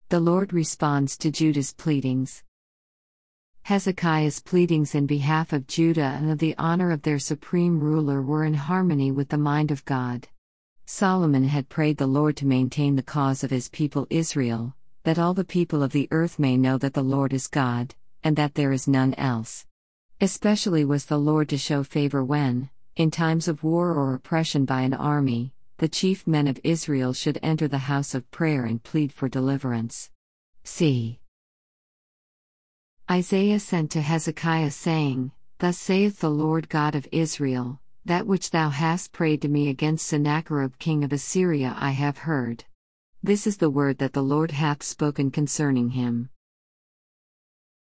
The Lord responds to Judah's pleadings. Hezekiah's pleadings in behalf of Judah and of the honor of their supreme ruler were in harmony with the mind of God. Solomon had prayed the Lord to maintain the cause of his people Israel, that all the people of the earth may know that the Lord is God, and that there is none else. Especially was the Lord to show favor when, in times of war or oppression by an army, the chief men of Israel should enter the house of prayer and plead for deliverance. C. Isaiah sent to Hezekiah saying, Thus saith the Lord God of Israel, That which thou hast prayed to me against Sennacherib king of Assyria I have heard. This is the word that the Lord hath spoken concerning him.